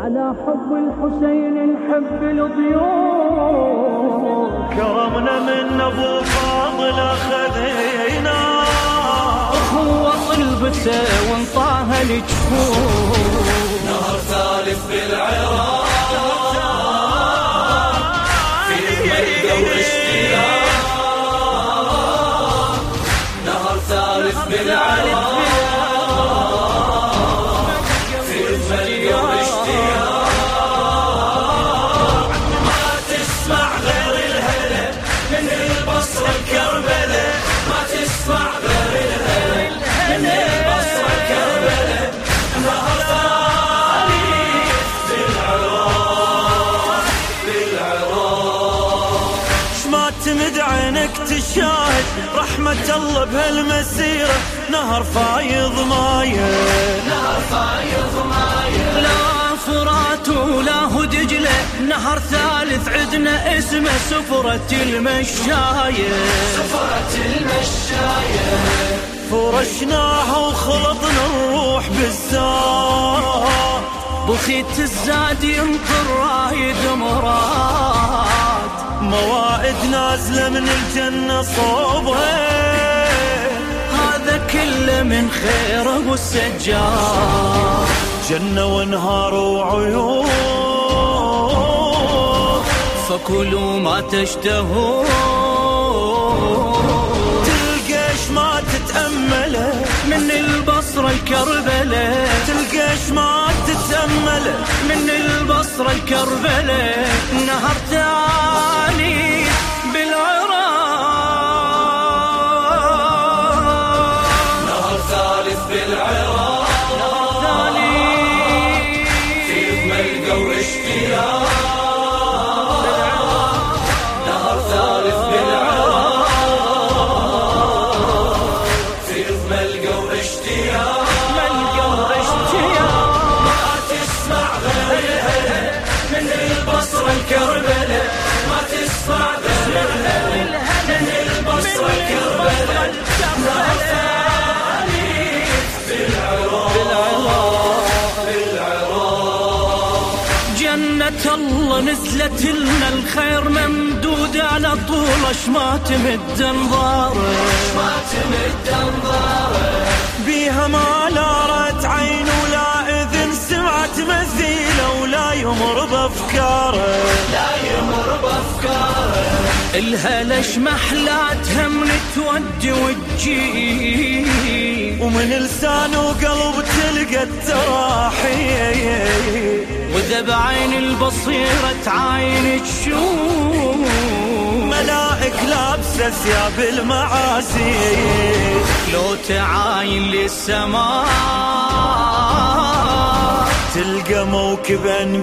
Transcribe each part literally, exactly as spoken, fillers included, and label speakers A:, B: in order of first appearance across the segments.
A: على حب الحسين نحب الضيوف،
B: كرمنا من ابو فاضل اخذينا،
A: اخوة طلبته وانطاها الجفوف.
C: نهر ثالث بالعراق في ملقى واشتياق، نهر ثالث بالعراق في ملقى واشتياق. ما تسمع غير الهلا من البصرة الكربلة، ما تسمع غير الهلا من البصرة الكربلة. نهر ثالث بالعراق بالعراق.
B: شما تمد عينك تشاهد رحمة الله بهالمسيرة، نهر فايض مايه
C: نهر فايض مايه،
A: لا فرات ولا هدجلة، نهر ثالث عدنا اسمه سفرة المشاية.
C: سفرة المشاية
B: فرشناها وخلطنا الروح بالزاد،
A: بخيت الزاد ينطر رايد مراد،
B: موائد نازلة من الجنة صوبها،
A: هذا كله من خير ابو السجاد.
B: جنة وانهار وعيون،
A: فكلوا ما تشتهون،
B: تلقاش ما تتأمله
A: من البصرة الكربلة،
B: تلقاش ما تتأمله
A: من البصرة الكربلة. نهر ثاني بالعراق،
C: نهر ثالث بالعراق في ملقى واشتياق، نهر ثالث بالعراق في ملقى واشتياق.
A: ملقى واشتياق.
C: ما تسمع غير الهلا من البصرة الكربلة، ما تسمع غير الهلا من البصرة الكربلة. نهر ثالث بالعراق بالعراق.
A: جنة الله نزلت لنا الخير ممدود على طول، ما تمد انظاره
C: ما تمد انظاره،
B: بيها ما لارت عين ولا اذن سمعت مثيله، ولا يمر بافكاره
C: لا يمر بافكاره.
A: الهلش محلاتها من تودي وتجي،
B: ومن لسان وقلب تلقى التراحي،
A: وذا بعين البصيرة تعاين تشوف،
B: ملائك لابسه ثياب المعازي،
A: لو تعاين للسماء
B: تلقى موكب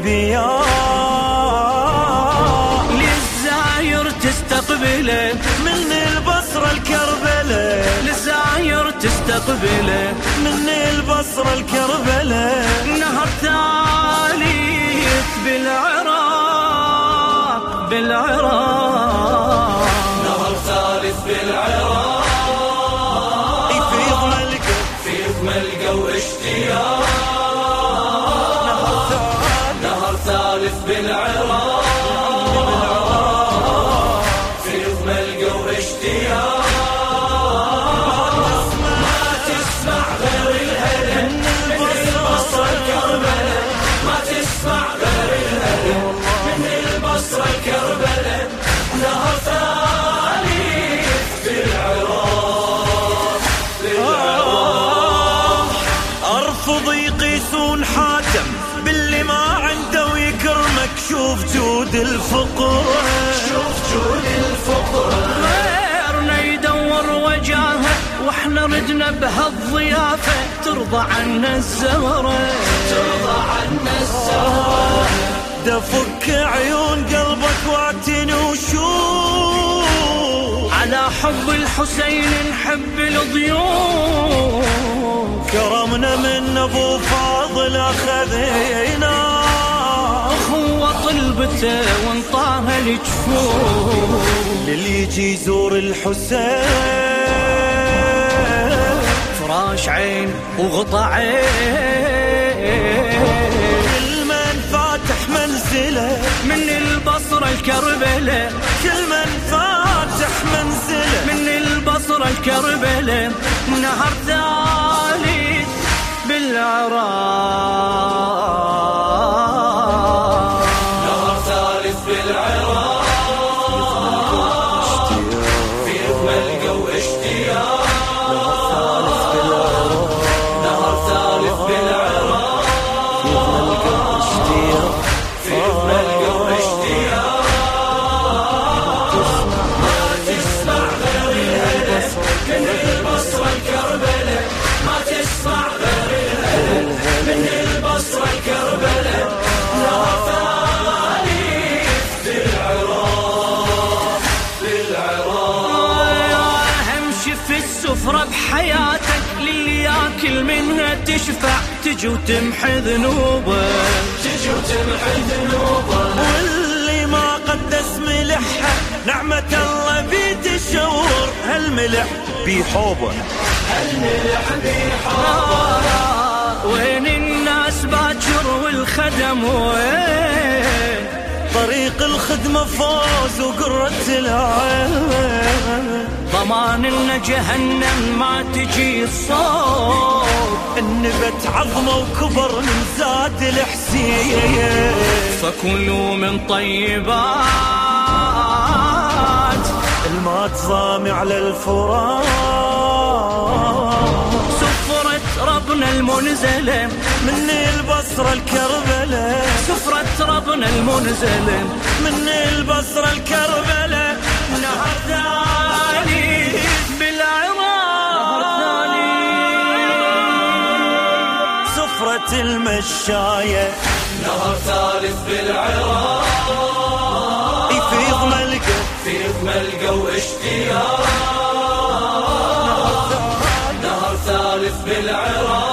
B: انبياء،
A: للزاير تستقبله
B: من البصرة الكربلة،
A: للزاير تستقبله
B: من البصرة الكربلة.
A: نهر ثالث بالعراق بالعراق،
C: نهر ثالث بالعراق
B: يفيض ملقى
C: في ملقى واشتياق، نهر ثالث بالعراق في ملقى واشتياق. ما تسمع غير الهلا من البصرة الكربلة، ما تسمع غير الهلا من البصرة الكربلة. نهر ثالث بالعراق بالعراق.
B: ارفض يقيسون حاتم باللي ما عنده ويكرمك، شوف جود الفقر
C: شوف جود الفقر،
A: غيرنا يدور وجاهه واحنا ردنا بهالضيافة، ترضى عنا الزهرة
C: ترضى عنا الزهرة.
B: دفك عيون قلبك واتني وشوف،
A: على حب الحسين نحب الضيوف،
B: كرمنا من ابو فاضل اخذينا،
A: اخوة طلبته وانطاها الجفوف،
B: للي يجي يزور الحسين
A: فراش عين وغطى عين،
B: كل من
A: الكربلة،
B: كل من فاتح منزله
A: من البصرة الكربلة، نهر ثالث بالعراق،
C: نهر ثالث بالعراق، فيه ملقى واشتياق، نهر ثالث بالعراق، فيه ملقى واشتياق، ما تسمع غير الهلال من البصرة الكربلة، ما تسمع غير الهلال من البصرة الكربلة، نهر ثالث بالعراق، بالعراق.
A: امشي في السفرة بحياتك للي ياكل منها تشفع، تجي وتمحي ذنوبه،
C: تجي وتمحي ذنوبه،
B: واللي ما قدس ملحها نعمة الله بيتشور، هالملح بيحوبه،
C: الملح بيحوبه.
A: وين الناس باكر والخدم وين؟
B: طريق الخدمة فوز وقرة العين،
A: ضمان ان جهنم ما تجي الصوت،
B: النبت عظمه وكبر من زاد الحسين،
A: فكلوا من طيبات
B: المات ضامي على الفرات،
A: سفرة ربنا المنزلة
B: من البصرة الكربلة،
A: سفرة ربنا المنزلة
B: من البصرة الكربلة،
A: نهر ثالث بالعراق،
B: سفرة المشاية،
C: نهر ثالث بالعراق،
B: يفيض ملقى
C: فيه ملقى واشتياق، نهر ثالث بالعراق.